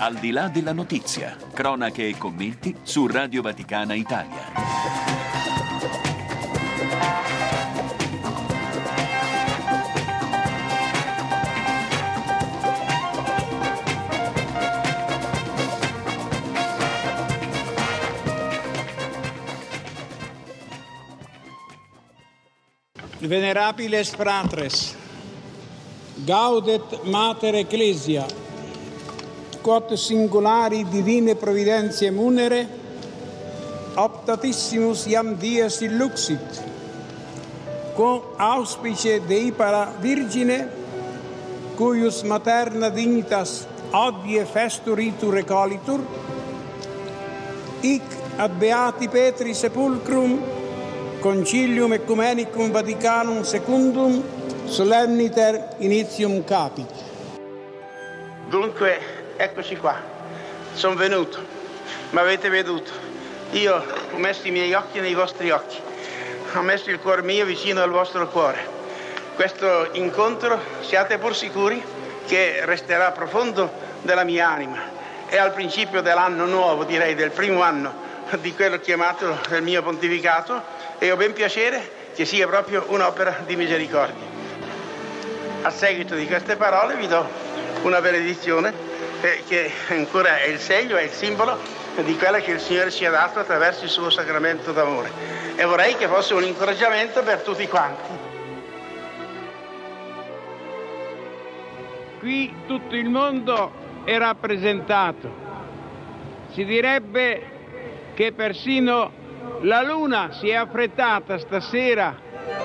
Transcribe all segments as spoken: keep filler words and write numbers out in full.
Al di là della notizia, cronache e commenti su Radio Vaticana Italia. Venerabiles fratres, gaudet mater ecclesia, quod singulari divine providentiae munere, optatissimus iam dies illuxit, quo auspice deipara Virgine, cuius materna dignitas odie festuritur recolitur, hic ad Beati Petri sepulcrum Concilium Ecumenicum Vaticanum Secundum Solenniter Initium Capit. Dunque, eccoci qua. Sono venuto. Mi avete veduto. Io ho messo i miei occhi nei vostri occhi. Ho messo il cuore mio vicino al vostro cuore. Questo incontro, siate pur sicuri, che resterà profondo della mia anima. È al principio dell'anno nuovo, direi, del primo anno di quello chiamato del mio pontificato, e ho ben piacere che sia proprio un'opera di misericordia. A seguito di queste parole vi do una benedizione eh, che ancora è il segno, è il simbolo di quella che il Signore ci ha dato attraverso il suo sacramento d'amore, e vorrei che fosse un incoraggiamento per tutti quanti. Qui tutto il mondo è rappresentato. Si direbbe che persino la luna si è affrettata stasera.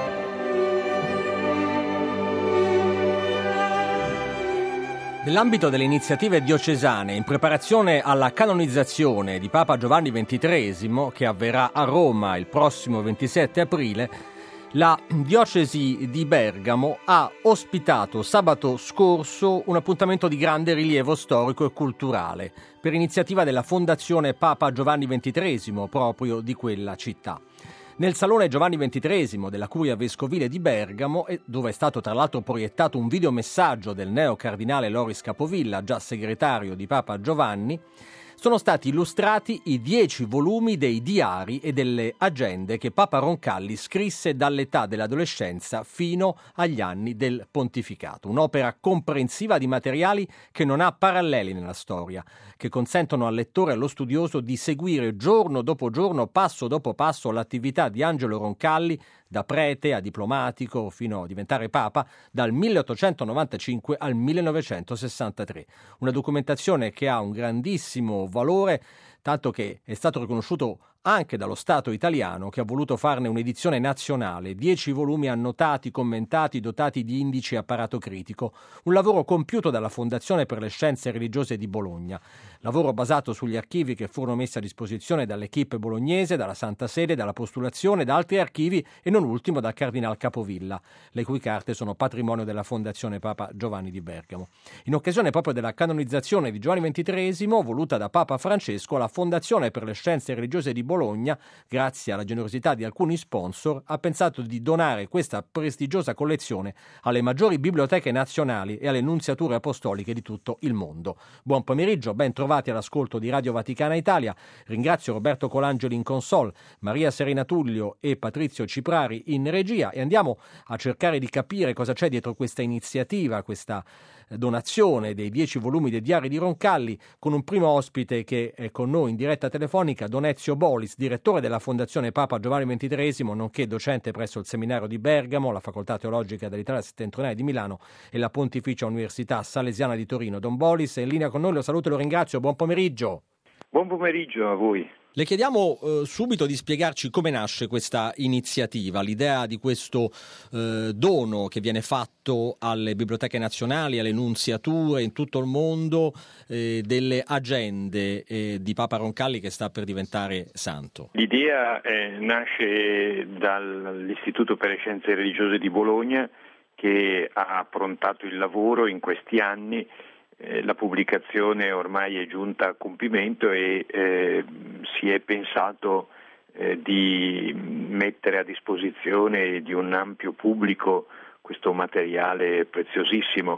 Nell'ambito delle iniziative diocesane in preparazione alla canonizzazione di Papa Giovanni ventitreesimo, che avverrà a Roma il prossimo ventisette aprile, la diocesi di Bergamo ha ospitato sabato scorso un appuntamento di grande rilievo storico e culturale per iniziativa della Fondazione Papa Giovanni ventitreesimo, proprio di quella città. Nel Salone Giovanni ventitreesimo della Curia Vescovile di Bergamo, dove è stato tra l'altro proiettato un videomessaggio del neo cardinale Loris Capovilla, già segretario di Papa Giovanni, sono stati illustrati i dieci volumi dei diari e delle agende che Papa Roncalli scrisse dall'età dell'adolescenza fino agli anni del pontificato. Un'opera comprensiva di materiali che non ha paralleli nella storia, che consentono al lettore e allo studioso di seguire giorno dopo giorno, passo dopo passo, l'attività di Angelo Roncalli, da prete a diplomatico fino a diventare papa, dal milleottocentonovantacinque al millenovecentosessantatré. Una documentazione che ha un grandissimo valore, tanto che è stato riconosciuto anche dallo Stato italiano, che ha voluto farne un'edizione nazionale, dieci volumi annotati, commentati, dotati di indici e apparato critico, un lavoro compiuto dalla Fondazione per le Scienze Religiose di Bologna, lavoro basato sugli archivi che furono messi a disposizione dall'equipe bolognese, dalla Santa Sede, dalla Postulazione, da altri archivi e non ultimo dal Cardinal Capovilla, le cui carte sono patrimonio della Fondazione Papa Giovanni di Bergamo. In occasione proprio della canonizzazione di Giovanni ventitreesimo, voluta da Papa Francesco, la Fondazione per le Scienze Religiose di Bologna, grazie alla generosità di alcuni sponsor, ha pensato di donare questa prestigiosa collezione alle maggiori biblioteche nazionali e alle nunziature apostoliche di tutto il mondo. Buon pomeriggio, ben trovati all'ascolto di Radio Vaticana Italia. Ringrazio Roberto Colangeli in console, Maria Serena Tullio e Patrizio Ciprari in regia, e andiamo a cercare di capire cosa c'è dietro questa iniziativa, questa donazione dei dieci volumi dei diari di Roncalli, con un primo ospite che è con noi in diretta telefonica, Don Ezio Bolis, direttore della Fondazione Papa Giovanni ventitreesimo, nonché docente presso il Seminario di Bergamo, la Facoltà Teologica dell'Italia Settentrionale di Milano e la Pontificia Università Salesiana di Torino. Don Bolis è in linea con noi, lo saluto e lo ringrazio, buon pomeriggio. Buon pomeriggio a voi. Le chiediamo eh, subito di spiegarci come nasce questa iniziativa, l'idea di questo eh, dono che viene fatto alle biblioteche nazionali, alle nunziature in tutto il mondo, eh, delle agende eh, di Papa Roncalli che sta per diventare santo. L'idea eh, nasce dall'Istituto per le Scienze Religiose di Bologna, che ha approntato il lavoro in questi anni. La pubblicazione ormai è giunta a compimento e eh, si è pensato eh, di mettere a disposizione di un ampio pubblico questo materiale preziosissimo.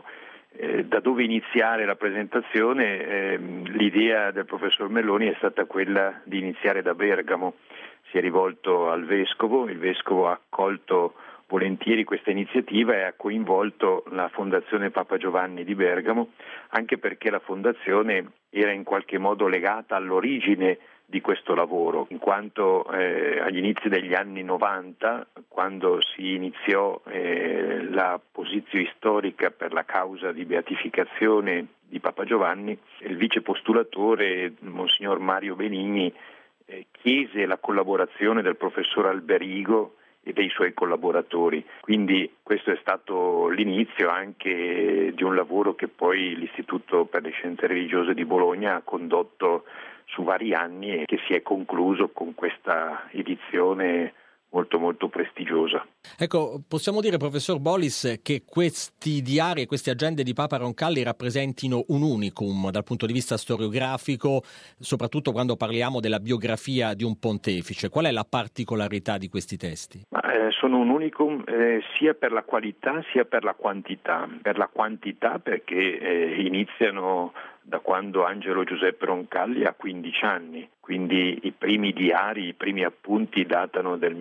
Eh, da dove iniziare la presentazione? Eh, l'idea del professor Melloni è stata quella di iniziare da Bergamo. Si è rivolto al vescovo, il vescovo ha accolto volentieri questa iniziativa e ha coinvolto la Fondazione Papa Giovanni di Bergamo, anche perché la fondazione era in qualche modo legata all'origine di questo lavoro, in quanto eh, agli inizi degli anni novanta, quando si iniziò eh, la posizione storica per la causa di beatificazione di Papa Giovanni, il vice postulatore, Monsignor Mario Benigni, eh, chiese la collaborazione del professor Alberigo e dei suoi collaboratori. Quindi questo è stato l'inizio anche di un lavoro che poi l'Istituto per le Scienze Religiose di Bologna ha condotto su vari anni e che si è concluso con questa edizione molto molto prestigiosa. Ecco, possiamo dire, professor Bollis, che questi diari e queste agende di Papa Roncalli rappresentino un unicum dal punto di vista storiografico, soprattutto quando parliamo della biografia di un pontefice. Qual è la particolarità di questi testi? Ma, eh, sono un unicum eh, sia per la qualità sia per la quantità. Per la quantità perché eh, iniziano da quando Angelo Giuseppe Roncalli ha quindici anni, quindi i primi diari, i primi appunti datano del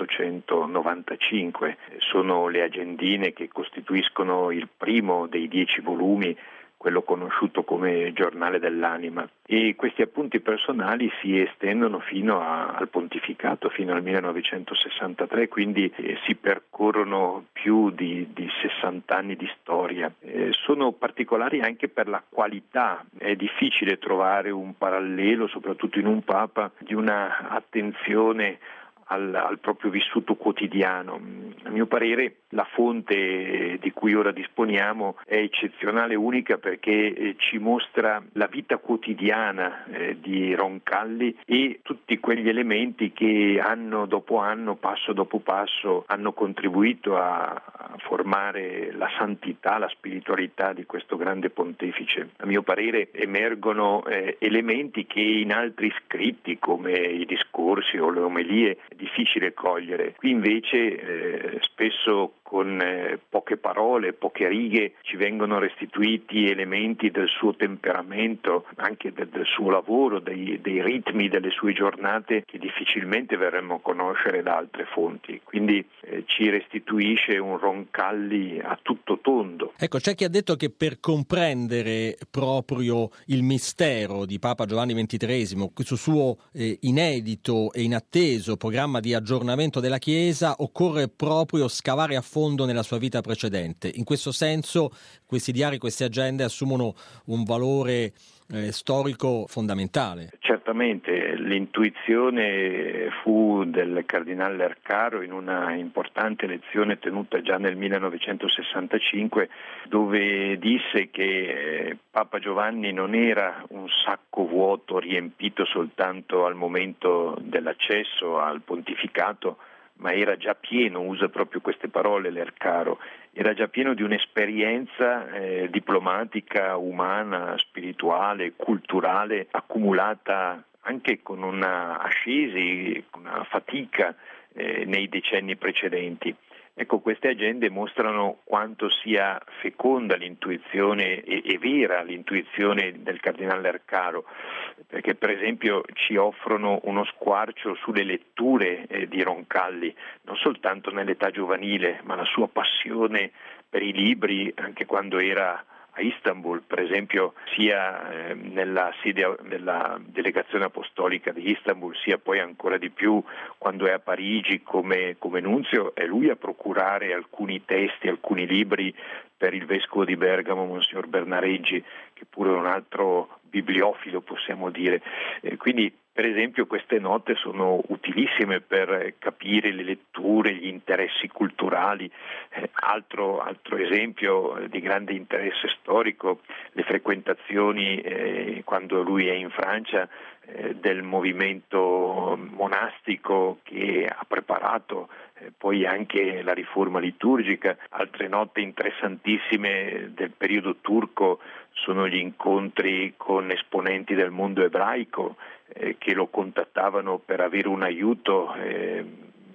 milleottocentonovantacinque, sono le agendine che costituiscono il primo dei dieci volumi, quello conosciuto come Giornale dell'Anima, e questi appunti personali si estendono fino a, al pontificato, fino al millenovecentosessantatré, quindi eh, si percorrono più di, di sessanta anni di storia. Eh, sono particolari anche per la qualità, è difficile trovare un parallelo, soprattutto in un Papa, di una attenzione Al, al proprio vissuto quotidiano. A mio parere la fonte di cui ora disponiamo è eccezionale, unica, perché eh, ci mostra la vita quotidiana eh, di Roncalli e tutti quegli elementi che anno dopo anno, passo dopo passo, hanno contribuito a, a formare la santità, la spiritualità di questo grande pontefice. A mio parere emergono eh, elementi che in altri scritti, come i discorsi o le omelie, difficile cogliere. Qui invece eh, spesso con eh, poche parole, poche righe ci vengono restituiti elementi del suo temperamento, anche del, del suo lavoro, dei, dei ritmi delle sue giornate che difficilmente verremmo a conoscere da altre fonti. Quindi eh, ci restituisce un Roncalli a tutto tondo. Ecco, c'è chi ha detto che per comprendere proprio il mistero di Papa Giovanni ventitreesimo, questo suo eh, inedito e inatteso programma di aggiornamento della Chiesa, occorre proprio scavare a fondo nella sua vita precedente. In questo senso questi diari, queste agende assumono un valore eh, storico fondamentale. Certamente, l'intuizione fu del cardinale Lercaro in una importante lezione tenuta già nel millenovecentosessantacinque, dove disse che Papa Giovanni non era un sacco vuoto riempito soltanto al momento dell'accesso al pontificato, ma era già pieno, usa proprio queste parole Lercaro, era già pieno di un'esperienza eh, diplomatica, umana, spirituale, culturale, accumulata anche con una ascesi, una fatica eh, nei decenni precedenti. Ecco, queste agende mostrano quanto sia feconda l'intuizione e, e vera l'intuizione del cardinale Lercaro, perché per esempio ci offrono uno squarcio sulle letture eh, di Roncalli, non soltanto nell'età giovanile, ma la sua passione per i libri anche quando era a Istanbul, per esempio, sia eh, nella sede della delegazione apostolica di Istanbul, sia poi ancora di più quando è a Parigi come, come nunzio, è lui a procurare alcuni testi, alcuni libri per il vescovo di Bergamo, Monsignor Bernareggi, che pure è un altro bibliofilo, possiamo dire. Eh, quindi, per esempio, queste note sono utilissime per capire le letture, gli interessi culturali. Eh, altro, altro esempio di grande interesse storico, le frequentazioni eh, quando lui è in Francia eh, del movimento monastico che ha preparato eh, poi anche la riforma liturgica. Altre note interessantissime del periodo turco sono gli incontri con esponenti del mondo ebraico eh, che lo contattavano per avere un aiuto eh,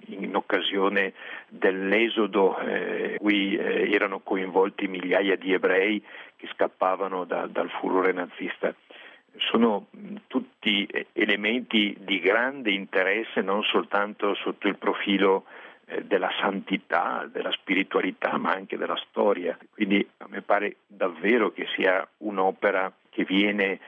in occasione dell'esodo eh, cui eh, erano coinvolti migliaia di ebrei che scappavano da, dal furore nazista. Sono tutti elementi di grande interesse, non soltanto sotto il profilo eh, della santità, della spiritualità, ma anche della storia. Quindi a me pare davvero che sia un'opera che viene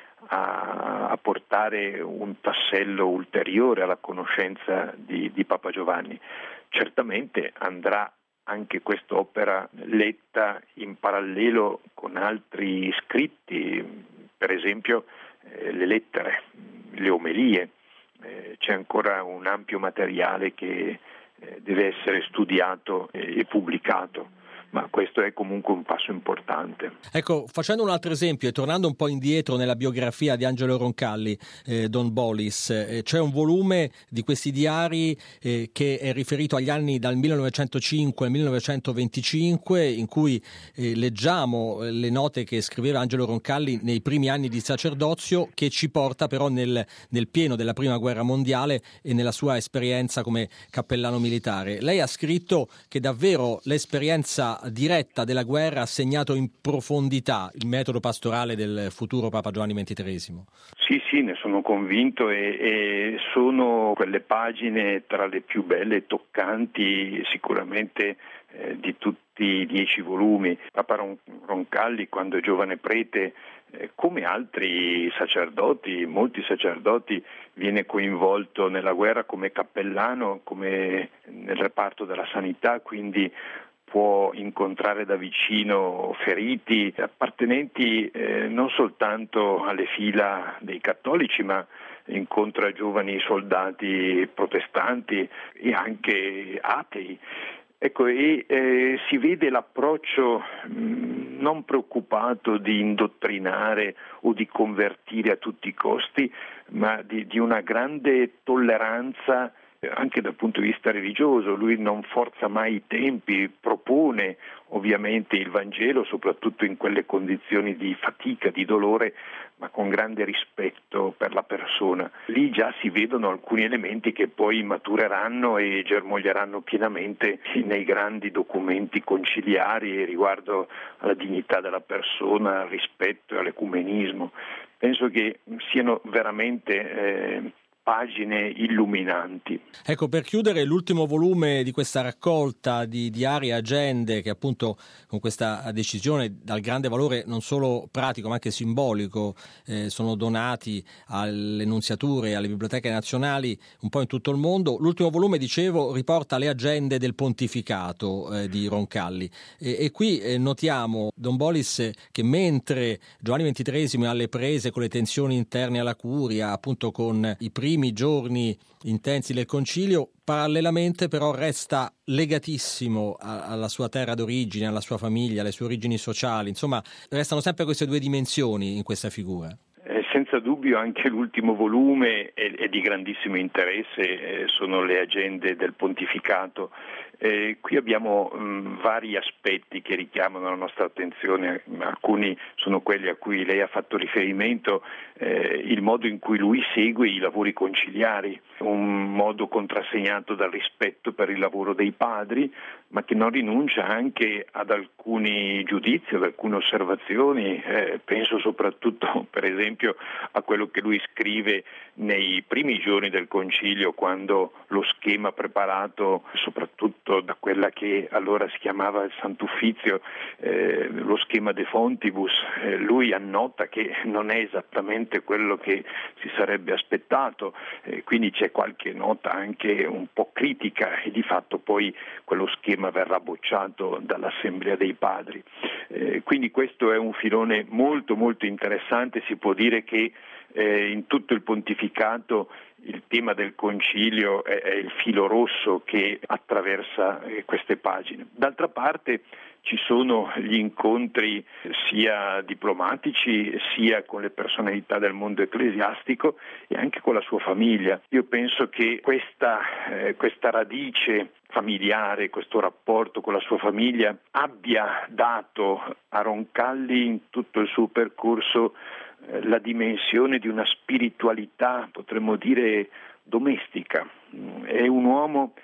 a, a portare un tassello ulteriore alla conoscenza di, di Papa Giovanni. Certamente andrà anche quest'opera letta in parallelo con altri scritti, per esempio eh, le lettere, le omelie. Eh, c'è ancora un ampio materiale che eh, deve essere studiato e, e pubblicato. Ma questo è comunque un passo importante. Ecco, facendo un altro esempio e tornando un po' indietro nella biografia di Angelo Roncalli, eh, Don Bolis, eh, c'è un volume di questi diari eh, che è riferito agli anni dal millenovecentocinque al millenovecentoventicinque, in cui eh, leggiamo le note che scriveva Angelo Roncalli nei primi anni di sacerdozio, che ci porta però nel, nel pieno della Prima Guerra Mondiale e nella sua esperienza come cappellano militare. Lei ha scritto che davvero l'esperienza diretta della guerra ha segnato in profondità il metodo pastorale del futuro Papa Giovanni ventitreesimo. Sì, sì, ne sono convinto e, e sono quelle pagine tra le più belle e toccanti sicuramente eh, di tutti i dieci volumi. Papa Ron- Roncalli, quando è giovane prete, eh, come altri sacerdoti, molti sacerdoti, viene coinvolto nella guerra come cappellano, come nel reparto della sanità, quindi può incontrare da vicino feriti appartenenti eh, non soltanto alle fila dei cattolici, ma incontra giovani soldati protestanti e anche atei. Ecco, e eh, si vede l'approccio mh, non preoccupato di indottrinare o di convertire a tutti i costi, ma di, di una grande tolleranza anche dal punto di vista religioso. Lui non forza mai i tempi, propone ovviamente il Vangelo, soprattutto in quelle condizioni di fatica, di dolore, ma con grande rispetto per la persona. Lì già si vedono alcuni elementi che poi matureranno e germoglieranno pienamente nei grandi documenti conciliari riguardo alla dignità della persona, al rispetto e all'ecumenismo. Penso che siano veramente eh, pagine illuminanti. Ecco, per chiudere, l'ultimo volume di questa raccolta di diari e agende che appunto con questa decisione dal grande valore non solo pratico ma anche simbolico eh, sono donati alle nunziature e alle biblioteche nazionali un po' in tutto il mondo. L'ultimo volume, dicevo, riporta le agende del pontificato eh, di Roncalli e, e qui eh, notiamo, Don Bolis, che mentre Giovanni ventitreesimo è alle prese con le tensioni interne alla curia, appunto con i primi giorni intensi del concilio, parallelamente però resta legatissimo a, alla sua terra d'origine, alla sua famiglia, alle sue origini sociali. Insomma, restano sempre queste due dimensioni in questa figura. Eh, senza dubbio anche l'ultimo volume è, è di grandissimo interesse, eh, sono le agende del pontificato. Eh, qui abbiamo mh, vari aspetti che richiamano la nostra attenzione, alcuni sono quelli a cui lei ha fatto riferimento, eh, il modo in cui lui segue i lavori conciliari, un modo contrassegnato dal rispetto per il lavoro dei padri, ma che non rinuncia anche ad alcuni giudizi, ad alcune osservazioni, eh, penso soprattutto per esempio a quello che lui scrive nei primi giorni del concilio, quando lo schema preparato soprattutto da quella che allora si chiamava il Sant'Uffizio, eh, lo schema De Fontibus, eh, lui annota che non è esattamente quello che si sarebbe aspettato, eh, quindi c'è qualche nota anche un po' critica e di fatto poi quello schema verrà bocciato dall'Assemblea dei Padri. Eh, quindi questo è un filone molto molto interessante. Si può dire che eh, in tutto il pontificato il tema del concilio è, è il filo rosso che attraversa eh, queste pagine. D'altra parte ci sono gli incontri sia diplomatici sia con le personalità del mondo ecclesiastico e anche con la sua famiglia. Io penso che questa, eh, questa radice familiare, questo rapporto con la sua famiglia abbia dato a Roncalli in tutto il suo percorso eh, la dimensione di una spiritualità, potremmo dire, domestica. È un uomo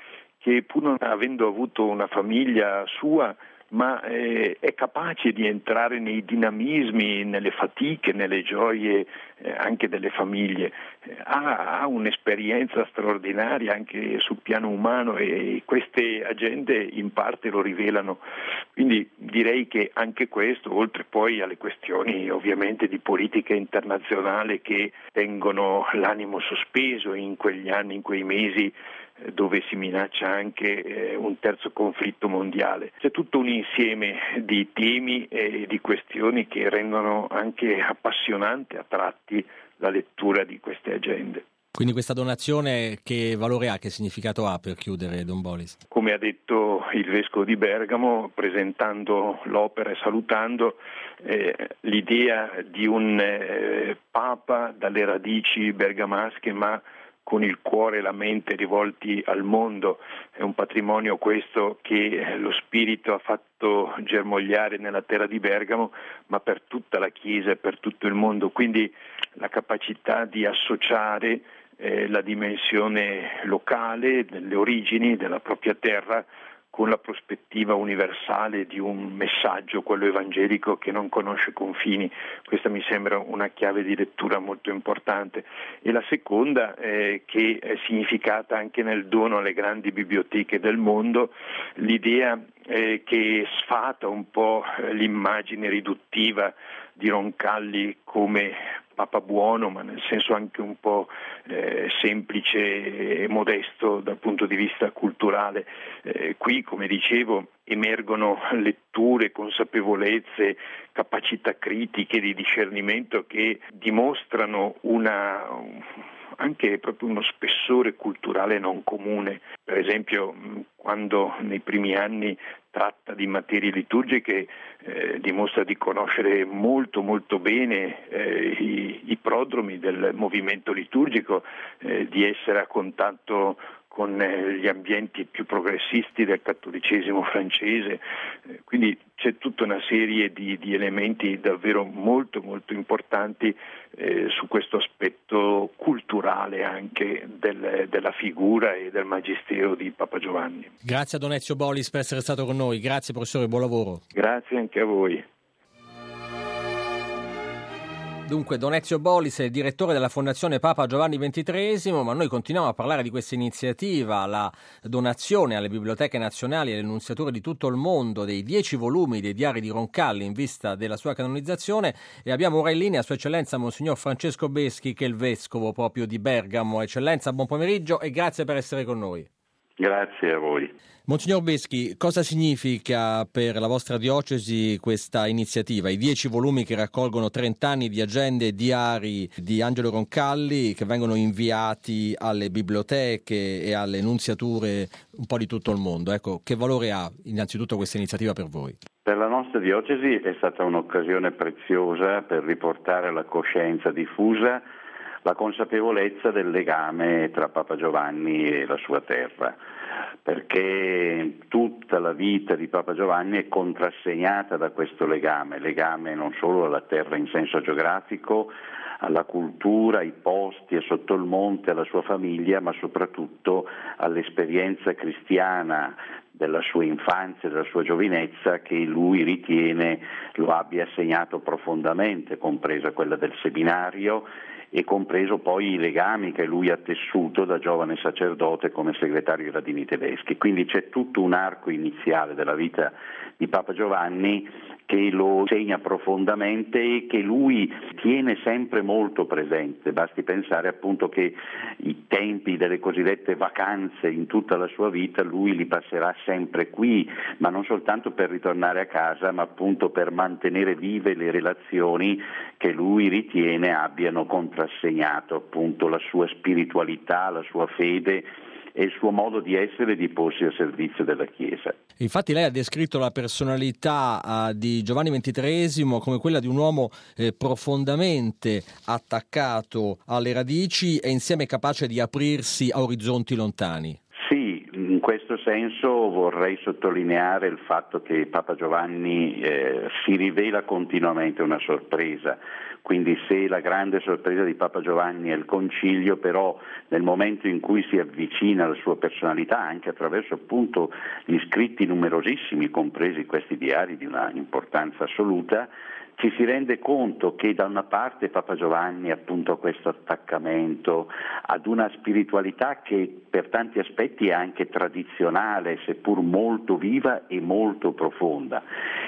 che pur non avendo avuto una famiglia sua, ma eh, è capace di entrare nei dinamismi, nelle fatiche, nelle gioie eh, anche delle famiglie. Eh, ha, ha un'esperienza straordinaria anche sul piano umano e queste agende in parte lo rivelano. Quindi direi che anche questo, oltre poi alle questioni ovviamente di politica internazionale che tengono l'animo sospeso in quegli anni, in quei mesi, dove si minaccia anche eh, un terzo conflitto mondiale. C'è tutto un insieme di temi e di questioni che rendono anche appassionante a tratti la lettura di queste agende. Quindi questa donazione che valore ha, che significato ha, per chiudere, Don Bolis? Come ha detto il Vescovo di Bergamo, presentando l'opera e salutando, eh, l'idea di un eh, Papa dalle radici bergamasche, ma con il cuore e la mente rivolti al mondo. È un patrimonio questo che lo Spirito ha fatto germogliare nella terra di Bergamo, ma per tutta la Chiesa e per tutto il mondo. Quindi la capacità di associare eh, la dimensione locale, delle origini della propria terra, con la prospettiva universale di un messaggio, quello evangelico, che non conosce confini. Questa mi sembra una chiave di lettura molto importante. E la seconda, eh, che è significata anche nel dono alle grandi biblioteche del mondo, l'idea eh, che sfata un po' l'immagine riduttiva di Roncalli come Papa buono, ma nel senso anche un po' eh, semplice e modesto dal punto di vista culturale. Eh, qui, come dicevo, emergono letture, consapevolezze, capacità critiche di discernimento che dimostrano una anche proprio uno spessore culturale non comune. Per esempio, quando nei primi anni tratta di materie liturgiche, eh, dimostra di conoscere molto molto bene eh, i, i prodromi del movimento liturgico, eh, di essere a contatto con gli ambienti più progressisti del cattolicesimo francese, quindi c'è tutta una serie di, di elementi davvero molto molto importanti eh, su questo aspetto culturale anche del, della figura e del magistero di Papa Giovanni. Grazie a Don Ezio Bolis per essere stato con noi, grazie professore, buon lavoro. Grazie anche a voi. Dunque, Don Ezio Bolis è il direttore della Fondazione Papa Giovanni ventitreesimo, ma noi continuiamo a parlare di questa iniziativa, la donazione alle biblioteche nazionali e alle nunziature di tutto il mondo dei dieci volumi dei diari di Roncalli in vista della sua canonizzazione, e abbiamo ora in linea Sua Eccellenza Monsignor Francesco Beschi, che è il vescovo proprio di Bergamo. Eccellenza, buon pomeriggio e grazie per essere con noi. Grazie a voi. Monsignor Beschi, cosa significa per la vostra diocesi questa iniziativa? I dieci volumi che raccolgono trent'anni di agende e diari di Angelo Roncalli, che vengono inviati alle biblioteche e alle nunziature un po' di tutto il mondo. Ecco, che valore ha innanzitutto questa iniziativa per voi? Per la nostra diocesi è stata un'occasione preziosa per riportare alla coscienza diffusa la consapevolezza del legame tra Papa Giovanni e la sua terra, perché tutta la vita di Papa Giovanni è contrassegnata da questo legame, legame non solo alla terra in senso geografico, alla cultura, ai posti, a sotto il monte, alla sua famiglia, ma soprattutto all'esperienza cristiana della sua infanzia, della sua giovinezza, che lui ritiene lo abbia segnato profondamente, compresa quella del seminario e compreso poi i legami che lui ha tessuto da giovane sacerdote come segretario ai Radini Tedeschi. Quindi c'è tutto un arco iniziale della vita di Papa Giovanni che lo segna profondamente e che lui tiene sempre molto presente. Basti pensare appunto che i tempi delle cosiddette vacanze in tutta la sua vita lui li passerà sempre qui, ma non soltanto per ritornare a casa, ma appunto per mantenere vive le relazioni che lui ritiene abbiano contrassegnato appunto la sua spiritualità, la sua fede e il suo modo di essere e di porsi al servizio della Chiesa. Infatti lei ha descritto la personalità uh, di Giovanni ventitreesimo come quella di un uomo eh, profondamente attaccato alle radici e insieme capace di aprirsi a orizzonti lontani. Sì, questo senso vorrei sottolineare il fatto che Papa Giovanni eh, si rivela continuamente una sorpresa. Quindi se la grande sorpresa di Papa Giovanni è il concilio, però nel momento in cui si avvicina alla sua personalità, anche attraverso appunto gli scritti numerosissimi, compresi questi diari di una importanza assoluta, ci si rende conto che da una parte Papa Giovanni appunto ha questo attaccamento ad una spiritualità che per tanti aspetti è anche tradizionale, seppur molto viva e molto profonda.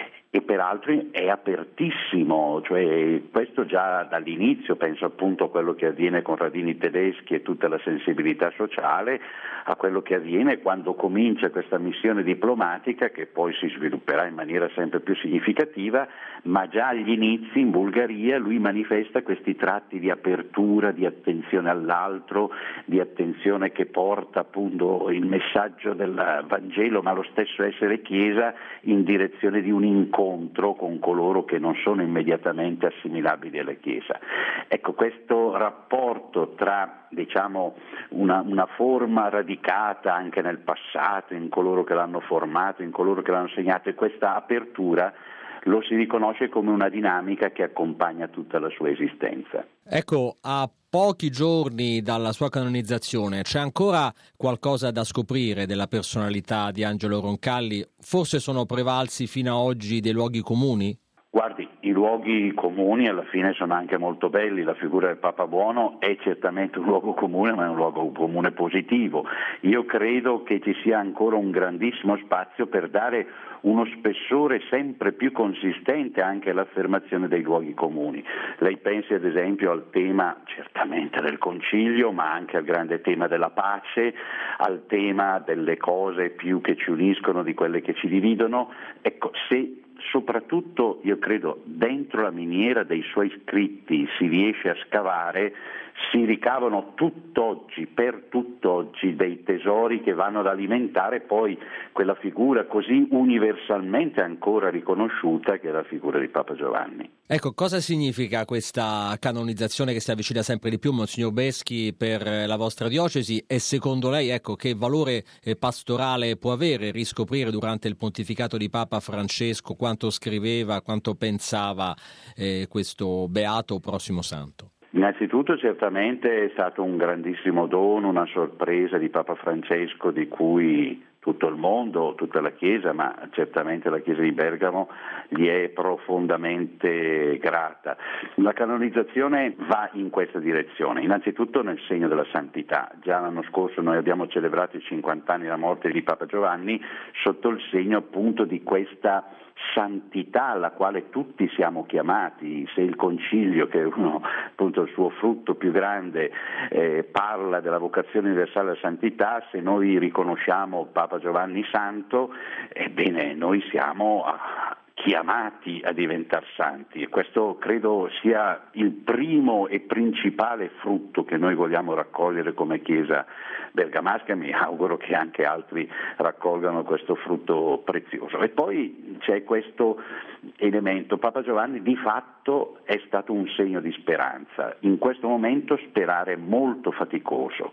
E peraltro è apertissimo, cioè questo già dall'inizio, penso appunto a quello che avviene con Radini Tedeschi e tutta la sensibilità sociale, a quello che avviene quando comincia questa missione diplomatica che poi si svilupperà in maniera sempre più significativa, ma già agli inizi in Bulgaria lui manifesta questi tratti di apertura, di attenzione all'altro, di attenzione che porta appunto il messaggio del Vangelo, ma lo stesso essere Chiesa in direzione di un incontro con coloro che non sono immediatamente assimilabili alla Chiesa. Ecco, questo rapporto tra diciamo una, una forma radicata anche nel passato, in coloro che l'hanno formato, in coloro che l'hanno segnato, e questa apertura lo si riconosce come una dinamica che accompagna tutta la sua esistenza. Ecco, a pochi giorni dalla sua canonizzazione c'è ancora qualcosa da scoprire della personalità di Angelo Roncalli? Forse sono prevalsi fino ad oggi dei luoghi comuni? Guardi, i luoghi comuni alla fine sono anche molto belli, la figura del Papa Buono è certamente un luogo comune, ma è un luogo comune positivo. Io credo che ci sia ancora un grandissimo spazio per dare uno spessore sempre più consistente anche all'affermazione dei luoghi comuni. Lei pensi ad esempio al tema certamente del concilio, ma anche al grande tema della pace, al tema delle cose più che ci uniscono di quelle che ci dividono. Ecco, se soprattutto io credo dentro la miniera dei suoi scritti si riesce a scavare, si ricavano tutt'oggi, per tutt'oggi, dei tesori che vanno ad alimentare poi quella figura così universalmente ancora riconosciuta che è la figura di Papa Giovanni. Ecco, cosa significa questa canonizzazione che si avvicina sempre di più, Monsignor Beschi, per la vostra diocesi, e secondo lei, ecco, che valore pastorale può avere riscoprire durante il pontificato di Papa Francesco quanto scriveva, quanto pensava eh, questo beato prossimo santo? Innanzitutto certamente è stato un grandissimo dono, una sorpresa di Papa Francesco di cui tutto il mondo, tutta la Chiesa, ma certamente la Chiesa di Bergamo gli è profondamente grata. La canonizzazione va in questa direzione, innanzitutto nel segno della santità. Già l'anno scorso noi abbiamo celebrato i cinquanta anni della morte di Papa Giovanni sotto il segno appunto di questa santità alla quale tutti siamo chiamati. Se il concilio, che è uno appunto il suo frutto più grande, eh, parla della vocazione universale alla santità, se noi riconosciamo Papa Giovanni santo, ebbene noi siamo a chiamati a diventare santi, e questo credo sia il primo e principale frutto che noi vogliamo raccogliere come Chiesa bergamasca. Mi auguro che anche altri raccolgano questo frutto prezioso. E poi c'è questo elemento: Papa Giovanni di fatto è stato un segno di speranza. In questo momento sperare è molto faticoso.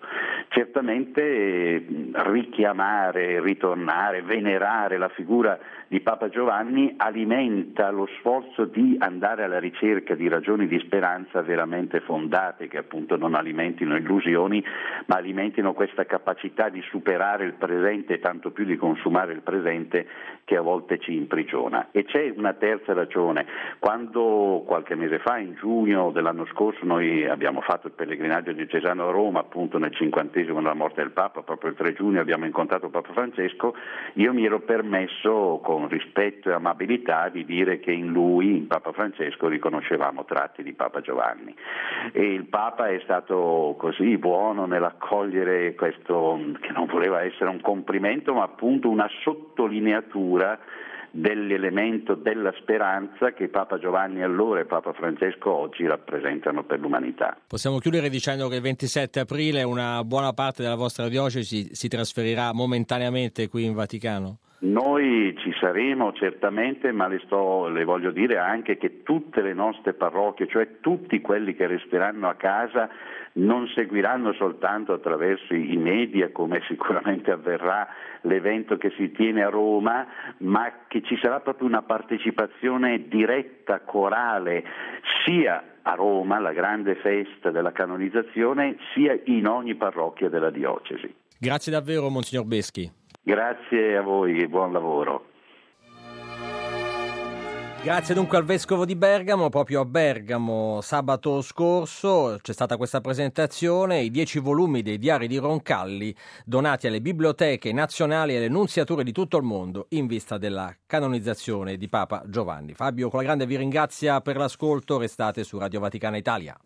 Certamente richiamare, ritornare, venerare la figura di Papa Giovanni alimenta lo sforzo di andare alla ricerca di ragioni di speranza veramente fondate, che appunto non alimentino illusioni, ma alimentino questa capacità di superare il presente e tanto più di consumare il presente che a volte ci imprigiona. E c'è una terza ragione: quando qualche mese fa, in giugno dell'anno scorso, noi abbiamo fatto il pellegrinaggio diocesano a Roma, appunto nel cinquantesimo della morte del Papa, proprio il tre giugno abbiamo incontrato Papa Francesco, io mi ero permesso con rispetto e amabilità di dire che in lui, in Papa Francesco, riconoscevamo tratti di Papa Giovanni, e il Papa è stato così buono nell'accogliere questo, che non voleva essere un complimento ma appunto una sottolineatura dell'elemento della speranza che Papa Giovanni allora e Papa Francesco oggi rappresentano per l'umanità. Possiamo chiudere dicendo che il ventisette aprile una buona parte della vostra diocesi si trasferirà momentaneamente qui in Vaticano? Noi ci saremo certamente, ma le, sto, le voglio dire anche che tutte le nostre parrocchie, cioè tutti quelli che resteranno a casa, non seguiranno soltanto attraverso i media, come sicuramente avverrà l'evento che si tiene a Roma, ma che ci sarà proprio una partecipazione diretta, corale, sia a Roma, la grande festa della canonizzazione, sia in ogni parrocchia della diocesi. Grazie davvero, Monsignor Beschi. Grazie a voi e buon lavoro. Grazie dunque al Vescovo di Bergamo. Proprio a Bergamo sabato scorso c'è stata questa presentazione, i dieci volumi dei diari di Roncalli donati alle biblioteche nazionali e alle nunziature di tutto il mondo in vista della canonizzazione di Papa Giovanni. Fabio Colagrande vi ringrazia per l'ascolto, restate su Radio Vaticana Italia.